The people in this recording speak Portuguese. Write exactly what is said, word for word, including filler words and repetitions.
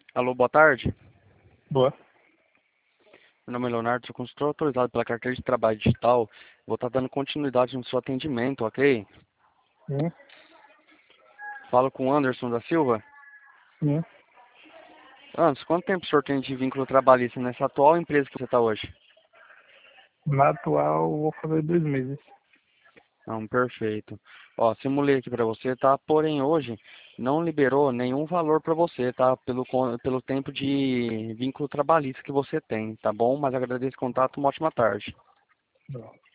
Alô, boa tarde. Boa. Meu nome é Leonardo, sou consultor autorizado pela Carteira de Trabalho Digital. Vou estar dando continuidade no seu atendimento, ok? Sim, Falo com o Anderson da Silva. sim. Anderson, quanto tempo o senhor tem de vínculo trabalhista nessa atual empresa que você está hoje? Na atual, vou fazer dois meses. Não, perfeito. Ó, simulei aqui para você, tá? Porém, hoje não liberou nenhum valor para você, tá? Pelo, con- pelo tempo de vínculo trabalhista que você tem, tá bom? Mas agradeço o contato, uma ótima tarde. Não.